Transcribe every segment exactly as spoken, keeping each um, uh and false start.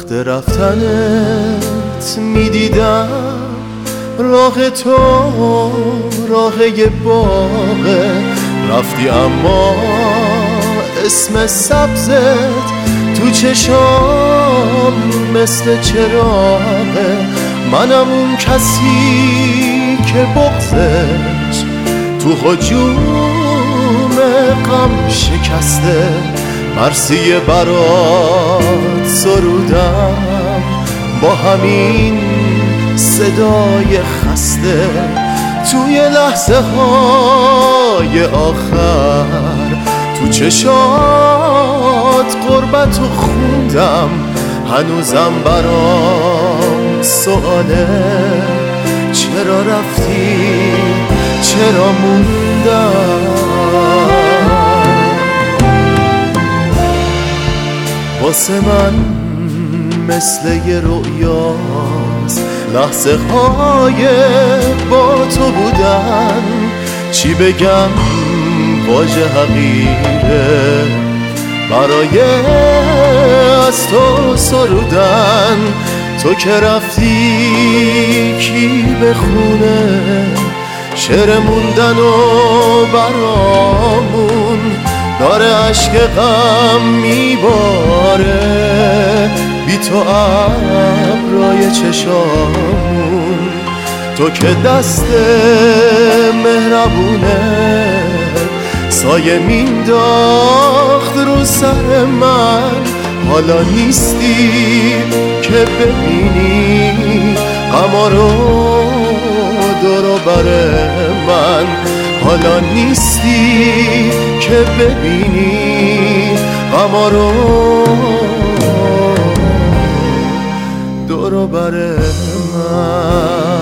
وقت رفتنت میدیدم راه تو راه باغه، رفتی اما اسم سبزت تو چشام مثل چراغه. منم اون کسی که بغضش تو هجوم غم شکسته، مرسی برات سرودم با همین صدای خسته. توی لحظه های آخر تو چشات غربتو خوندم، هنوزم برام سواله چرا رفتی چرا موندم. واسه من مثل یه رؤیاست لحظه های با تو بودن، چی بگم واژه حقیره برای از تو سرودن. تو که رفتی کی بخونه شعر موندن و برامون داره عشق غم میباره، بی تو ابرای چشامون. تو که دست مهربونه سایه مینداخت رو سر من، حالا نیستی که ببینی غما رو دور و بر من، حالا نیستی که ببینی غما رو دور و بر من.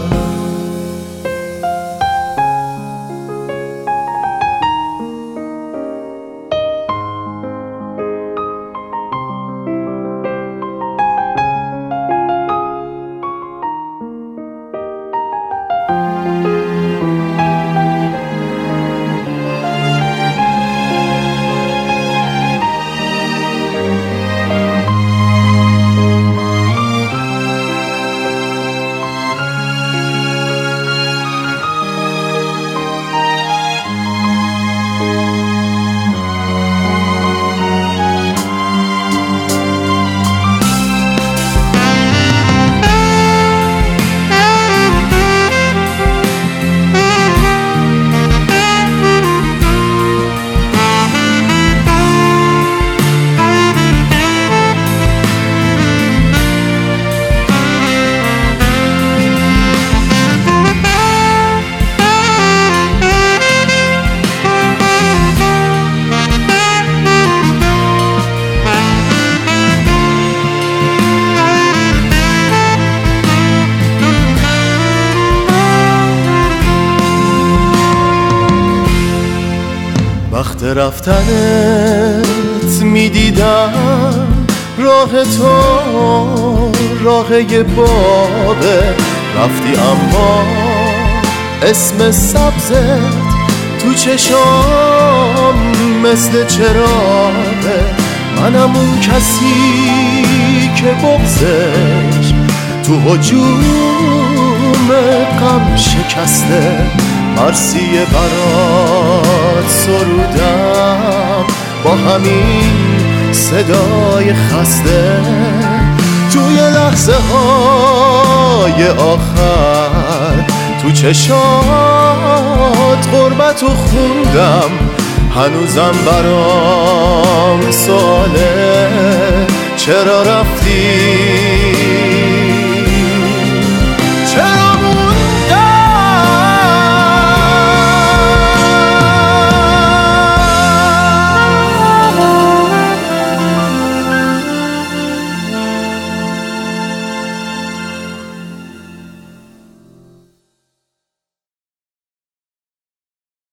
وقت رفتنت میدیدم راه تو راه باغه، رفتی اما اسم سبزت تو چشام مثل چراغه. منم اون کسی که بغضش تو هجوم غم شکسته، مرسی برات سرودم با همین صدای خسته. توی لحظه های آخر تو چشات غربتو خوندم، هنوزم برام سواله چرا رفتی